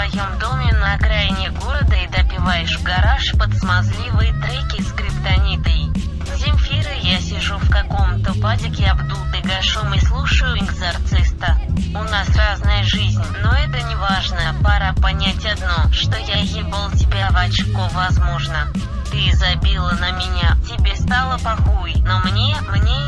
своем доме на окраине города и допиваешь гараж под смазливые треки с криптонитой. Земфиры, я сижу в каком-то падике обдутый гашом и слушаю Экзорциста. У нас разная жизнь, но это не важно. Пора понять одно, что я ебал тебя в очко, возможно. Ты забила на меня, тебе стало похуй, но мне